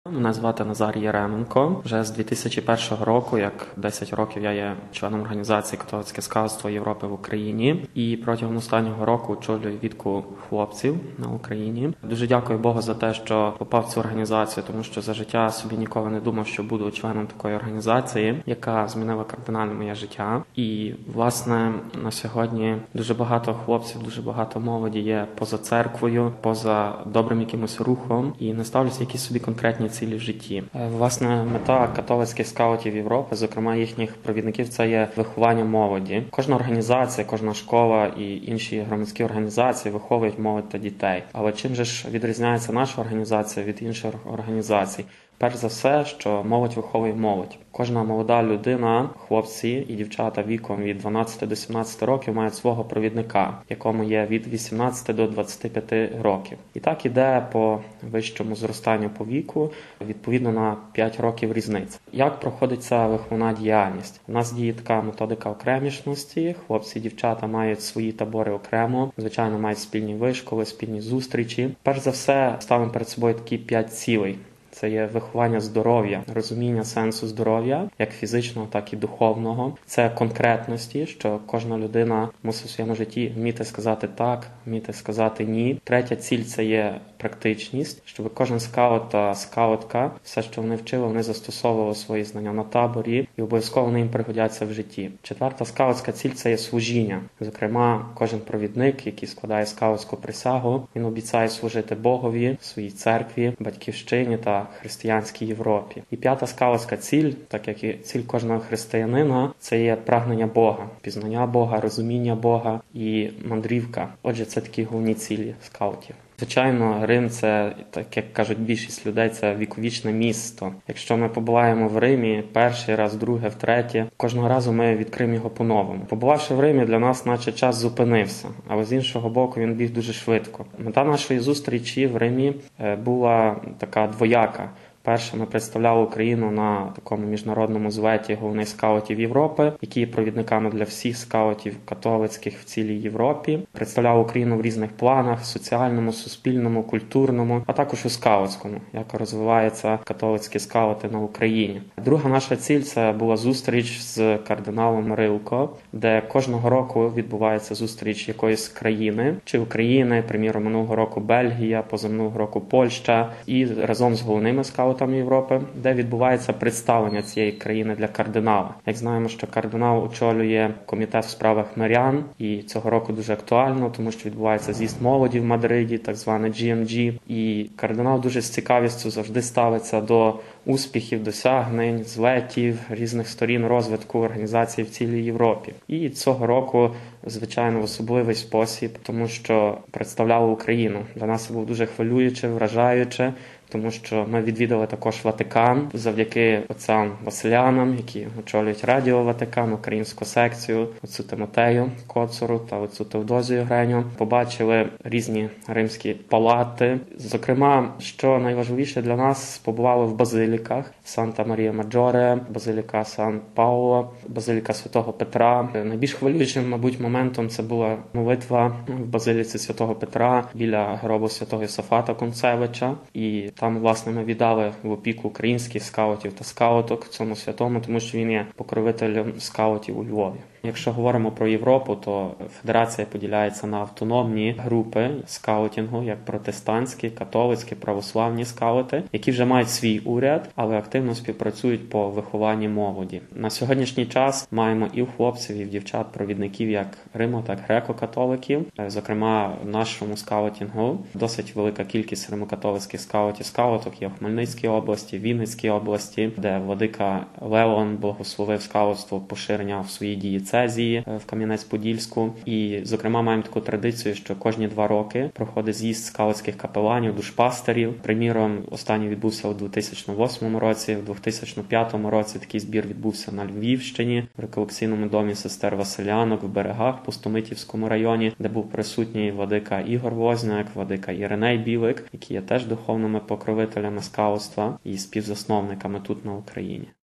Мене звати Назар Єременко. Вже з 2001 року, як 10 років, я є членом організації «Католицьке скаутство Європи в Україні». І протягом останнього року очолюю відку хлопців на Україні. Дуже дякую Богу за те, що попав в цю організацію, тому що за життя собі ніколи не думав, що буду членом такої організації, яка змінила кардинально моє життя. І, власне, на сьогодні дуже багато хлопців, дуже багато молоді є поза церквою, поза добрим якимось рухом і не ставляться якісь собі конкретні цілі в житті. Власне, мета католицьких скаутів Європи, зокрема їхніх провідників, це є виховання молоді. Кожна організація, кожна школа і інші громадські організації виховують молодь та дітей. Але чим же ж відрізняється наша організація від інших організацій? Перш за все, що молодь виховує молодь. Кожна молода людина, хлопці і дівчата віком від 12 до 17 років мають свого провідника, якому є від 18 до 25 років. І так іде по вищому зростанню по віку, відповідно на 5 років різниці. Як проходить ця виховна діяльність? У нас діє така методика окремішності. Хлопці і дівчата мають свої табори окремо, звичайно, мають спільні вишколи, спільні зустрічі. Перш за все, ставимо перед собою такі 5 цілей. Це є виховання здоров'я, розуміння сенсу здоров'я, як фізичного, так і духовного. Це конкретності, що кожна людина мусить у своєму житті вміти сказати так, вміти сказати ні. Третя ціль – це є практичність, щоб кожен скаут та скаутка, все, що вони вчили, вони застосовували свої знання на таборі і обов'язково вони їм пригодяться в житті. Четверта скаутська ціль – це є служіння. Зокрема, кожен провідник, який складає скаутську присягу, він обіцяє служити Богові, своїй церкві, батьківщині та християнській Європі. І п'ята скаутська ціль, так як і ціль кожного християнина, це є прагнення Бога, пізнання Бога, розуміння Бога і мандрівка. Отже, це такі головні цілі скаутів. Звичайно, Рим – це, так як кажуть більшість людей, це віковічне місто. Якщо ми побуваємо в Римі перший раз, друге, втретє, кожного разу ми відкриємо його по-новому. Побувавши в Римі, для нас наче час зупинився, але з іншого боку він біг дуже швидко. Мета нашої зустрічі в Римі була така двояка. Перше, ми представляли Україну на такому міжнародному злеті головних скаутів Європи, які є провідниками для всіх скаутів католицьких в цілій Європі. Представляли Україну в різних планах – соціальному, суспільному, культурному, а також у скаутському, як розвиваються католицькі скаути на Україні. Друга наша ціль – це була зустріч з кардиналом Рилко, де кожного року відбувається зустріч якоїсь країни, чи України, приміром, минулого року Бельгія, позаминулого року Польща, і разом з головними скаутами Європи, де відбувається представлення цієї країни для кардинала. Як знаємо, що кардинал очолює комітет в справах мирян, і цього року дуже актуально, тому що відбувається з'їзд молоді в Мадриді, так зване GMG, і кардинал дуже з цікавістю завжди ставиться до успіхів, досягнень, злетів, різних сторін розвитку організації в цілій Європі. І цього року, звичайно, в особливий спосіб, тому що представляли Україну. Для нас це було дуже хвилююче, вражаюче, тому що ми відвідали також Ватикан завдяки отцям Василянам, які очолюють Радіо Ватикан, українську секцію, отцю Тимотею Коцуру та отцю Теодозію Греню. Побачили різні римські палати. Зокрема, що найважливіше для нас, побували в базиліках Санта-Марія-Маджоре, базиліка Сан-Пауло, базиліка Святого Петра. Найбільш хвилюючим, мабуть, моментом це була молитва в базиліці Святого Петра біля гробу святого Йосафата Концевича. І там, власне, ми віддали в опіку українських скаутів та скауток цьому святому, тому що він є покровителем скаутів у Львові. Якщо говоримо про Європу, то федерація поділяється на автономні групи скаутінгу, як протестантські, католицькі, православні скаути, які вже мають свій уряд, але активно співпрацюють по вихованні молоді. На сьогоднішній час маємо і в хлопців, і в дівчат провідників як Риму, так і греко-католиків. Зокрема, в нашому скаутінгу досить велика кількість римокатолицьких скауток є в Хмельницькій області, Вінницькій області, де владика Леон благословив скаутство поширення в своїй дієцезії в Кам'янець-Подільську. І, зокрема, маємо таку традицію, що кожні 2 роки проходить з'їзд скаутських капеланів, душпастерів. Приміром, останній відбувся у 2008 році, в 2005 році такий збір відбувся на Львівщині, в реколекційному домі сестер Василянок в Берегах, Пустомитівському районі, де був присутній владика Ігор Возняк, владика Іриней Білик, які є теж духовними покровителями скаутства і співзасновниками тут на Україні.